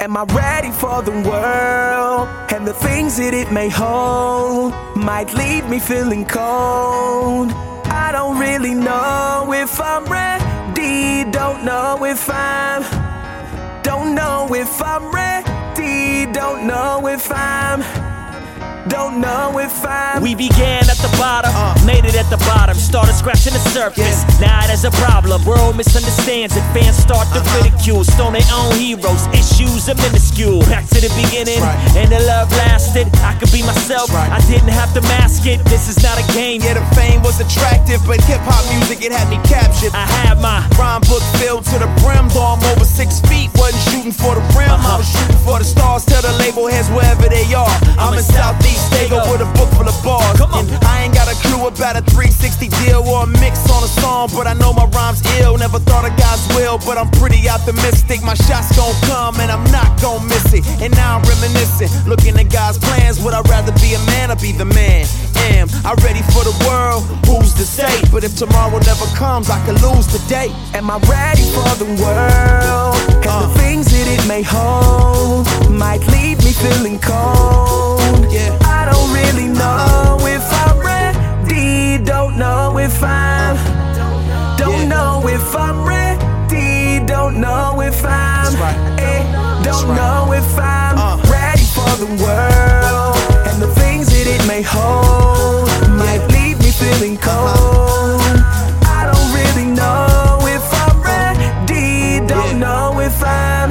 Am I ready for the world? And the things that it may hold might leave me feeling cold. I don't really know if I'm ready. Don't know if I'm ready. Don't know if I'm We began at the bottom, made it at the bottom, started scratching the surface. Now there's a problem, world misunderstands it. Fans start to ridicule, stone their own heroes, issues are minuscule. Back to the beginning, and the love lasted. I could be myself, I didn't have to mask it. This is not a game. Yeah, the fame was attractive, but hip-hop music, it had me captured. I had my rhyme book filled to the brim, though I'm over 6 feet. Wasn't shooting for the rim, I was shooting for the stars. Tell the label heads wherever they are, I'm in Southeast Dago with a book full of bars. And I ain't got a clue about a 360 deal or a mix on a song, but I know my rhyme's ill. Never thought of God's will, but I'm pretty optimistic. My shot's gon' come and I'm not gon' miss it. And now I'm reminiscing, looking at God's plans. Would I rather be a man or be the man? Am I ready for the world? Who's to say? But if tomorrow never comes, I could lose today. Am I ready for the world? And the things that it may hold might leave me feeling cold. I don't really know if I'm ready. Don't know if I'm ready. Don't know if I'm ready for the world. And the things that it may hold might leave me feeling cold. I don't really know if I'm ready. Don't know if I'm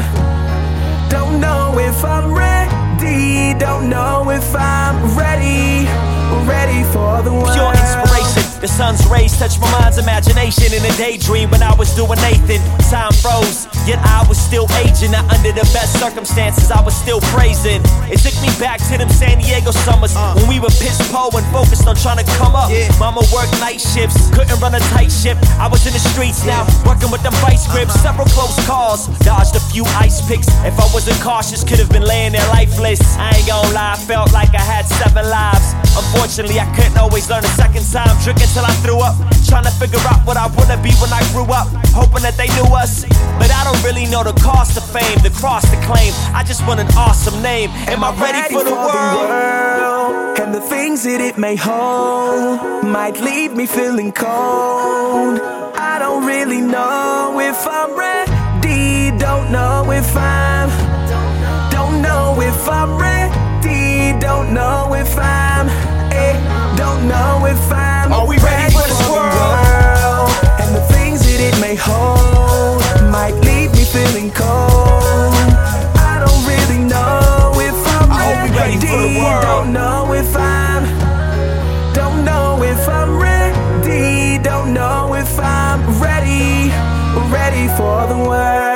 ready. Don't know if I'm ready for the world. pure inspiration. The sun's rays touch my mind's imagination in a daydream when I was doing Nathan. Time froze, yet I was still aging. Now under the best circumstances, I was still praising. It took me back to them San Diego summers when we were piss poor and focused on trying to come up. Mama worked night shifts, couldn't run a tight ship. I was in the streets now, working with them vice grips. Several close calls, dodged a few ice picks. If I wasn't cautious, could have been laying there lifeless. I ain't gon' lie, I felt like I had 7 lives. Unfortunately, I couldn't always learn a second time. Drinking till I threw up, trying to figure out what I wanna be when I grew up, hoping that they knew us. But I don't really know the cost of fame, the cross to claim. I just want an awesome name. Am I ready for the world? And the things that it may hold might leave me feeling cold. I don't really know if I'm ready. Don't know if I'm ready. Don't know if I'm Are we ready for this world? And the things that it may hold might leave me feeling cold. I don't really know if I'm ready. I hope we ready for the world. Don't know if I'm ready. Don't know if I'm ready for the world.